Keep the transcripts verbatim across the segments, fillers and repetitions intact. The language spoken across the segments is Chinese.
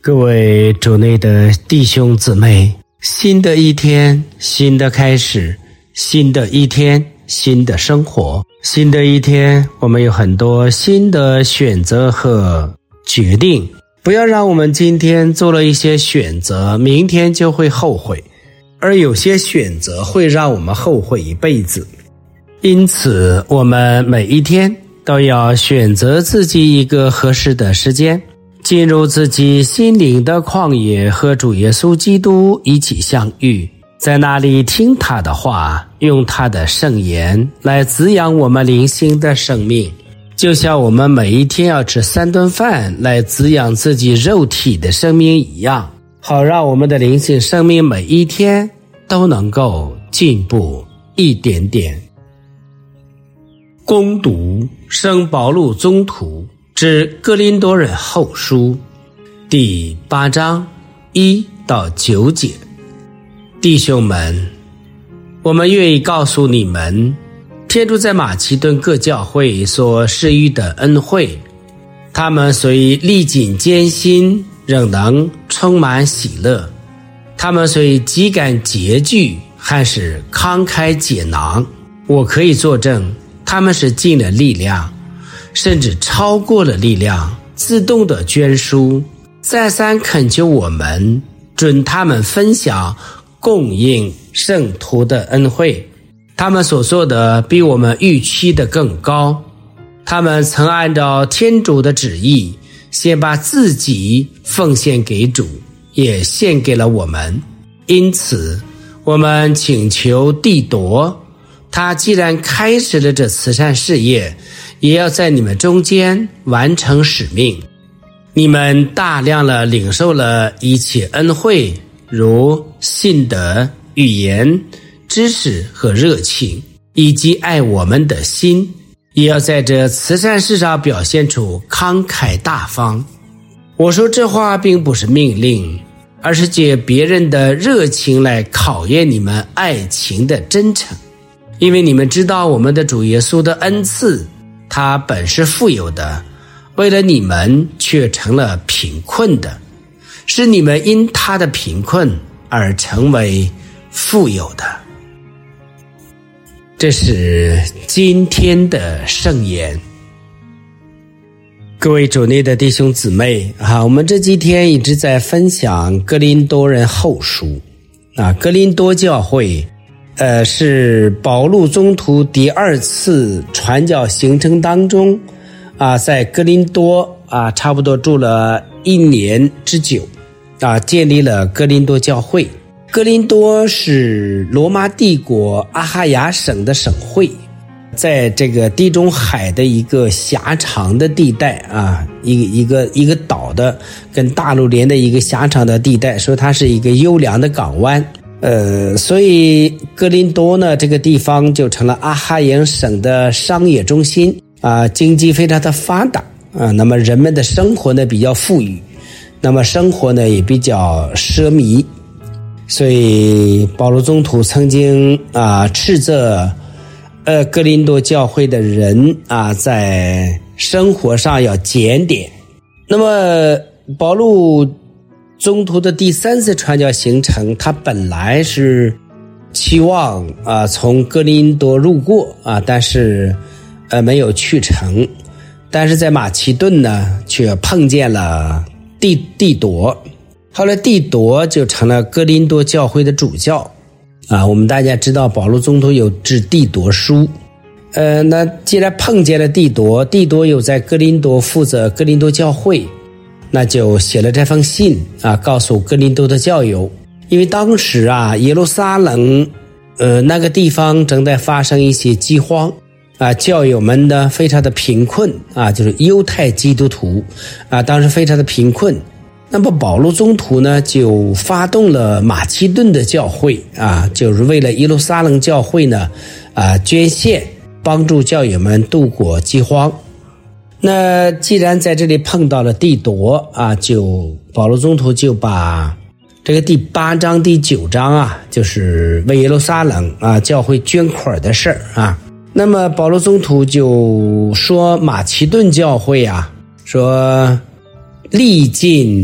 各位主内的弟兄姊妹，新的一天，新的开始，新的一天，新的生活，新的一天，我们有很多新的选择和决定。不要让我们今天做了一些选择，明天就会后悔，而有些选择会让我们后悔一辈子。因此，我们每一天都要选择自己一个合适的时间，进入自己心灵的旷野，和主耶稣基督一起相遇，在那里听他的话，用他的圣言来滋养我们灵性的生命，就像我们每一天要吃三顿饭来滋养自己肉体的生命一样，好让我们的灵性生命每一天都能够进步一点点。攻读圣保禄宗徒之哥林多人后书第八章一到九节。弟兄们，我们愿意告诉你们，天主在马其顿各教会所施予的恩惠，他们虽历尽艰辛，仍能充满喜乐；他们虽几感拮据，还是慷慨解囊。我可以作证，他们是尽了力量，甚至超过了力量，自动的捐书，再三恳求我们准他们分享供应圣徒的恩惠。他们所做的比我们预期的更高，他们曾按照天主的旨意，先把自己奉献给主，也献给了我们。因此，我们请求弟铎，他既然开始了这慈善事业，也要在你们中间完成使命。你们大量了领受了一切恩惠，如信德、语言、知识和热情，以及爱我们的心，也要在这慈善事上表现出慷慨大方。我说这话并不是命令，而是借别人的热情来考验你们爱情的真诚。因为你们知道我们的主耶稣的恩赐，他本是富有的，为了你们却成了贫困的，是你们因他的贫困而成为富有的。这是今天的圣言。各位主内的弟兄姊妹啊，我们这几天一直在分享哥林多人后书啊，哥林多教会呃，是保禄宗徒第二次传教行程当中啊，在哥林多啊，差不多住了一年之久啊，建立了哥林多教会。哥林多是罗马帝国阿哈亚省的省会，在这个地中海的一个狭长的地带啊，一个一个一个岛的跟大陆连的一个狭长的地带，说它是一个优良的港湾。呃，所以哥林多呢，这个地方就成了阿哈亚省的商业中心啊，经济非常的发达啊。那么人们的生活呢比较富裕，那么生活呢也比较奢靡，所以保禄宗徒曾经啊斥责呃哥林多教会的人啊，在生活上要检点。那么保禄宗徒的第三次传教行程，他本来是期望啊从哥林多路过啊，但是呃没有去成。但是在马其顿呢，却碰见了弟弟铎，后来弟铎就成了哥林多教会的主教啊。我们大家知道保禄宗徒有致弟铎书，呃，那既然碰见了弟铎，弟铎有在哥林多负责哥林多教会，那就写了这封信啊，告诉哥林多的教友。因为当时啊，耶路撒冷呃那个地方正在发生一些饥荒啊，教友们呢非常的贫困啊，就是犹太基督徒啊，当时非常的贫困。那么保禄宗徒呢就发动了马其顿的教会啊，就是为了耶路撒冷教会呢啊捐献，帮助教友们度过饥荒。那既然在这里碰到了弟铎啊，就保禄宗徒就把这个第八章第九章啊，就是为耶路撒冷啊教会捐款的事儿啊。那么保禄宗徒就说马其顿教会啊，说历尽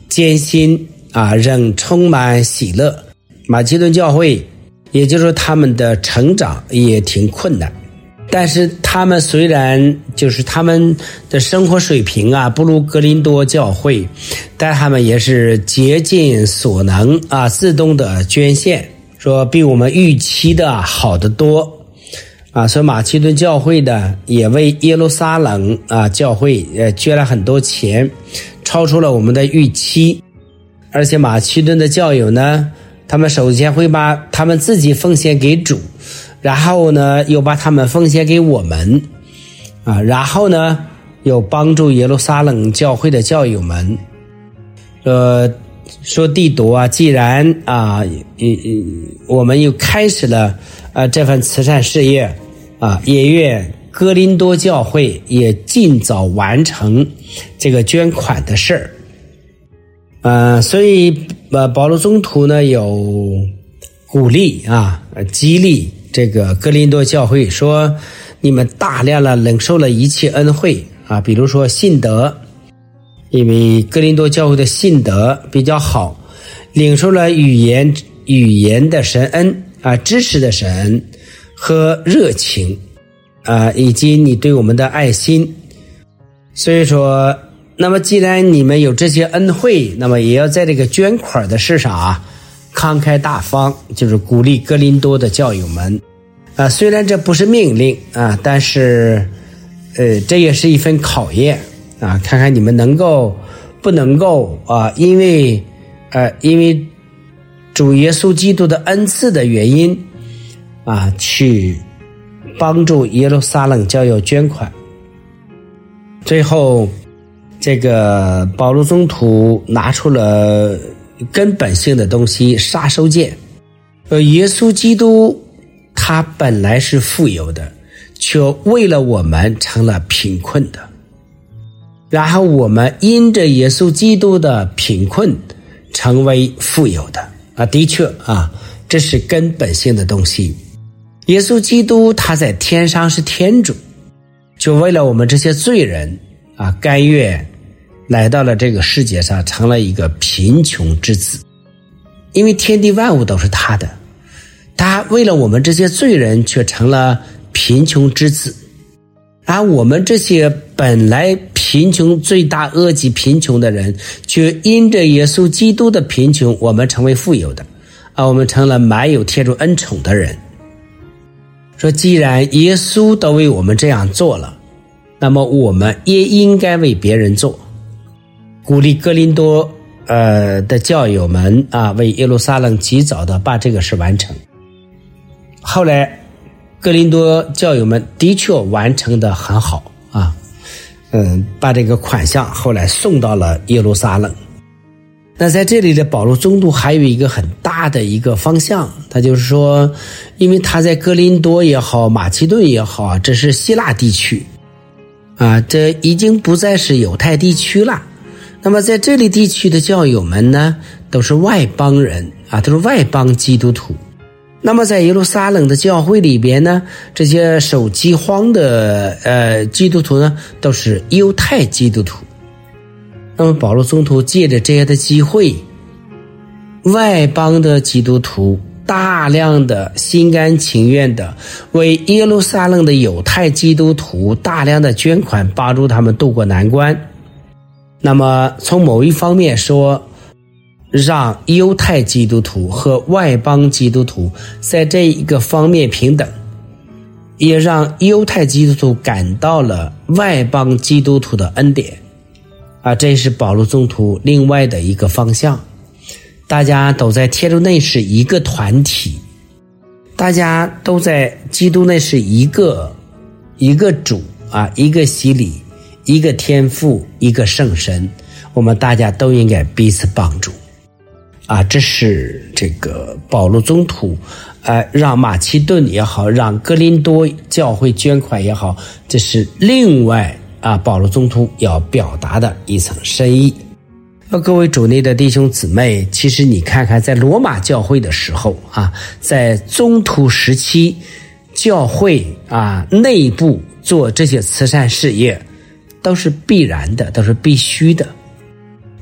艰辛啊，仍充满喜乐。马其顿教会，也就是说他们的成长也挺困难，但是他们虽然就是他们的生活水平啊不如哥林多教会，但他们也是竭尽所能啊，自动的捐献，说比我们预期的好得多啊。所以马其顿教会的也为耶路撒冷啊教会呃捐了很多钱，超出了我们的预期。而且马其顿的教友呢，他们首先会把他们自己奉献给主，然后呢又把他们奉献给我们啊，然后呢又帮助耶路撒冷教会的教友们。呃说弟读啊，既然啊我们又开始了啊这份慈善事业啊，也愿哥林多教会也尽早完成这个捐款的事儿。呃，所以呃，保罗宗徒呢有鼓励啊，激励这个哥林多教会说，你们大量的领受了一切恩惠啊，比如说信德，因为哥林多教会的信德比较好，领受了语言语言的神恩啊，知识的神恩和热情啊，以及你对我们的爱心。所以说，那么既然你们有这些恩惠，那么也要在这个捐款的事上啊慷慨大方，就是鼓励哥林多的教友们啊。虽然这不是命令啊，但是呃这也是一份考验啊，看看你们能够不能够啊，因为呃因为主耶稣基督的恩赐的原因啊，去帮助耶路撒冷教友捐款。最后这个保罗宗徒拿出了根本性的东西，杀手锏。呃，耶稣基督他本来是富有的，却为了我们成了贫困的。然后我们因着耶稣基督的贫困成为富有的啊，的确啊，这是根本性的东西。耶稣基督他在天上是天主，就为了我们这些罪人啊，甘愿来到了这个世界上，成了一个贫穷之子。因为天地万物都是他的，他为了我们这些罪人却成了贫穷之子。而我们这些本来贫穷罪大恶极贫穷的人，却因着耶稣基督的贫穷，我们成为富有的啊，我们成了满有天主恩宠的人。说既然耶稣都为我们这样做了，那么我们也应该为别人做。鼓励哥林多呃的教友们啊，为耶路撒冷及早的把这个事完成。后来哥林多教友们的确完成的很好啊，嗯，把这个款项后来送到了耶路撒冷。那在这里的保罗宗徒还有一个很大的一个方向，他就是说，因为他在哥林多也好，马其顿也好，这是希腊地区啊，这已经不再是犹太地区了。那么在这里地区的教友们呢，都是外邦人啊，都是外邦基督徒。那么在耶路撒冷的教会里边呢，这些受饥荒的呃基督徒呢，都是犹太基督徒。那么保罗宗徒借着这样的机会，外邦的基督徒大量的心甘情愿的为耶路撒冷的犹太基督徒大量的捐款，帮助他们渡过难关。那么从某一方面说，让犹太基督徒和外邦基督徒在这一个方面平等，也让犹太基督徒感到了外邦基督徒的恩典啊，这是保罗宗徒另外的一个方向。大家都在天主内是一个团体，大家都在基督内是一个一个主啊，一个洗礼，一个天父，一个圣神，我们大家都应该彼此帮助啊。这是这个保罗宗徒呃，让马其顿也好，让哥林多教会捐款也好，这是另外啊保罗宗徒要表达的一层深意。那各位主内的弟兄姊妹，其实你看看在罗马教会的时候啊，在宗徒时期，教会啊内部做这些慈善事业都是必然的，都是必须的。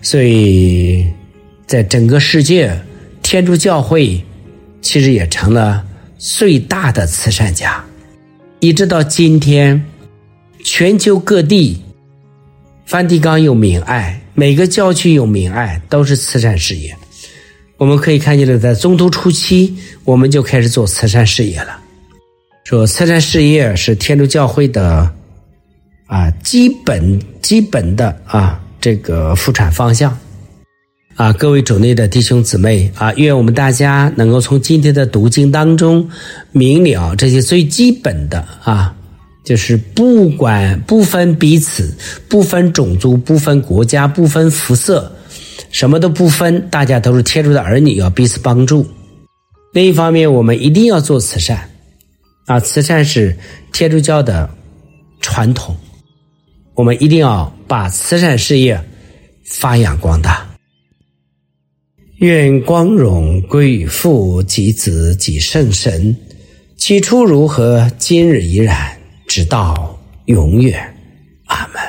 所以在整个世界，天主教会其实也成了最大的慈善家。一直到今天，全球各地，梵蒂冈有明爱，每个教区有明爱，都是慈善事业。我们可以看见了，在宗徒初期，我们就开始做慈善事业了。说慈善事业是天主教会的啊基本基本的啊这个副产方向。啊，各位主内的弟兄姊妹啊，愿我们大家能够从今天的读经当中明了这些最基本的啊，就是不管不分彼此，不分种族，不分国家，不分肤色，什么都不分，大家都是天主的儿女，要彼此帮助。另一方面，我们一定要做慈善啊，慈善是天主教的传统，我们一定要把慈善事业发扬光大。愿光荣归于父及子及圣神，起初如何，今日依然，直到永远。阿们。